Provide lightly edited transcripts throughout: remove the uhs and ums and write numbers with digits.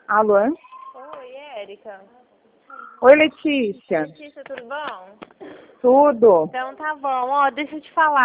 Alô? Oi, Érica. Oi, Letícia. Letícia, tudo bom? Tudo? Então tá bom. Ó, deixa eu te falar,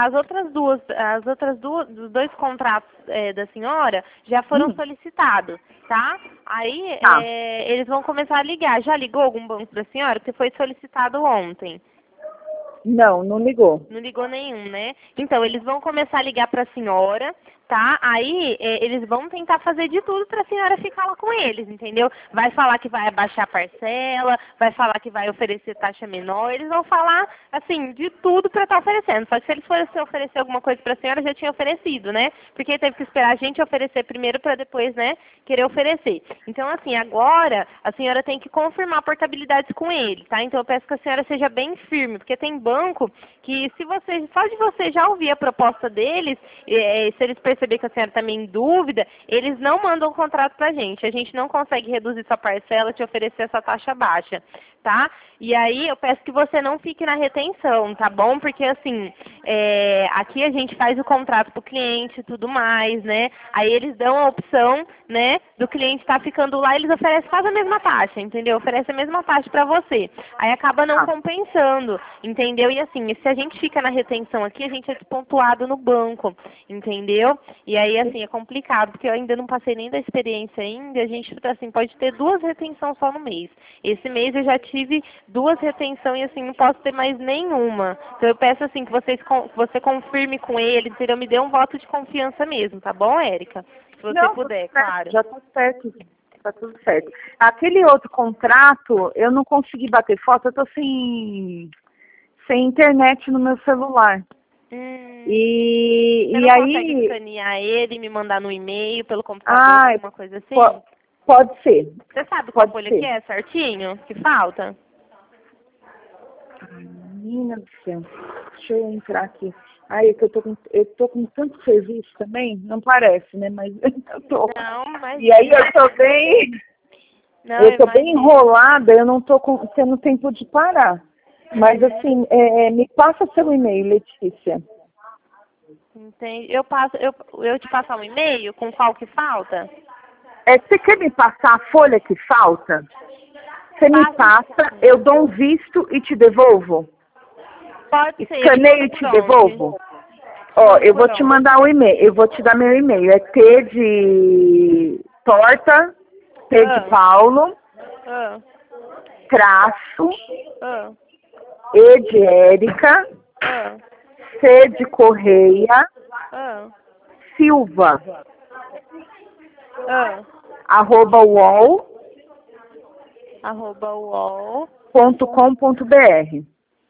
os dois contratos da senhora já foram solicitados, tá? Aí Tá. eles vão começar a ligar. Já ligou algum banco pra senhora? Porque foi solicitado ontem. Não, não ligou. Não ligou nenhum, né? Então, eles vão começar a ligar para a senhora, tá? Aí, eles vão tentar fazer de tudo para a senhora ficar lá com eles, entendeu? Vai falar que vai abaixar a parcela, vai falar que vai oferecer taxa menor, eles vão falar, assim, de tudo para estar oferecendo. Só que se eles fossem oferecer alguma coisa para a senhora, já tinha oferecido, né? Porque teve que esperar a gente oferecer primeiro para depois, né, querer oferecer. Então, assim, agora a senhora tem que confirmar portabilidades com ele, tá? Então, eu peço que a senhora seja bem firme, porque tem banco que se você, só de você já ouvir a proposta deles, se eles perceber que a senhora está meio em dúvida, eles não mandam o contrato pra gente. A gente não consegue reduzir sua parcela, te oferecer essa taxa baixa, tá? E aí eu peço que você não fique na retenção, tá bom? Porque assim, aqui a gente faz o contrato pro cliente e tudo mais, né? Aí eles dão a opção, né, do cliente estar ficando lá, eles oferecem quase a mesma taxa, entendeu? Oferece a mesma taxa para você. Aí acaba não compensando, entendeu? E assim, se a gente fica na retenção aqui, a gente é despontuado no banco, entendeu? E aí, assim, é complicado, porque eu ainda não passei nem da experiência ainda, a gente, assim, pode ter 2 retenções só no mês. Esse mês eu já tive 2 retenções e, assim, não posso ter mais nenhuma. Então eu peço, assim, que você confirme com eles, entendeu? Me dê um voto de confiança mesmo, tá bom, Érica? Se você Não, tudo puder, certo, claro. já tá certo. Tá tudo certo. Aquele outro contrato, eu não consegui bater foto, eu tô sem internet no meu celular. Você E não consegue aí... escanear ele e me mandar no e-mail, pelo computador, Ah, alguma coisa assim? pode ser. Você sabe qual Pode folha que ser. é certinho? Que falta? Ai, menina do céu. Deixa eu entrar aqui. Ai, é que eu tô com tanto serviço também, não parece, né? Mas eu tô. Não, E aí imagina. Não, eu tô bem imagina. enrolada, eu não tô tendo tempo de parar. Mas assim, me passa seu e-mail, Letícia. Entendi. Eu te passar um e-mail com qual que falta? Você quer me passar a folha que falta? Você me Passe passa, sim. eu dou um visto e te devolvo. Pode ser, eu te Escaneio mando e por te onde? devolvo. Te Ó, mando eu por vou te onde? mandar o e-mail, eu vou te dar meu e-mail. É T de torta, P de Ah, Paulo, ah, traço, ah, E de Érica, ah, C de Correia, ah, Silva, ah. arroba @uol. uol.com.br.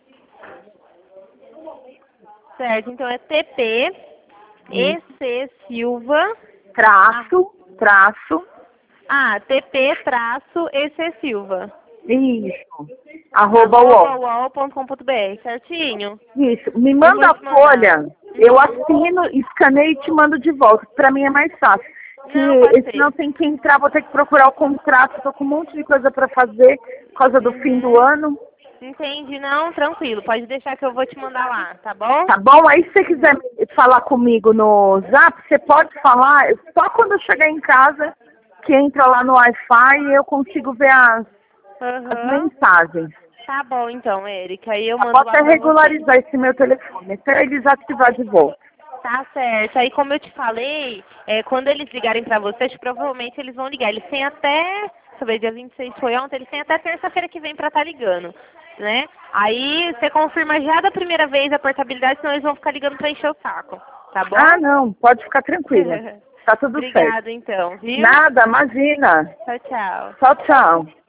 Certo, então é TP EC Silva. Traço, TP traço EC Silva. isso, arroba uol. @uol.com.br, certinho? Isso, me Eu vou manda a te mandar. folha, eu assino, escaneio e te mando de volta. Pra mim é mais fácil. Não, pode Senão ser. tem que entrar, vou ter que procurar o contrato, tô com um monte de coisa pra fazer por causa do fim do Uhum. ano. Entendi, não, tranquilo. Pode deixar que eu vou te mandar lá, tá bom? Tá bom? Aí se você quiser falar comigo no Zap, você pode falar, só quando eu chegar em casa, que entra lá no Wi-Fi e eu consigo ver as Aham. mensagens. Tá bom então, Érica. Aí eu Eu vou mando lá até pra você. regularizar esse meu telefone, até ele desativar de volta. Tá certo. Aí como eu te falei, quando eles ligarem pra vocês, provavelmente eles vão ligar. Eles têm até, deixa eu ver, dia 26 foi ontem, eles têm até terça-feira que vem pra estar ligando, né? Aí você confirma já da primeira vez a portabilidade, senão eles vão ficar ligando pra encher o saco, tá bom? Ah, não, pode ficar tranquila. Tá tudo certo. Obrigada então, viu? Nada, imagina. Tchau, tchau. Tchau, tchau.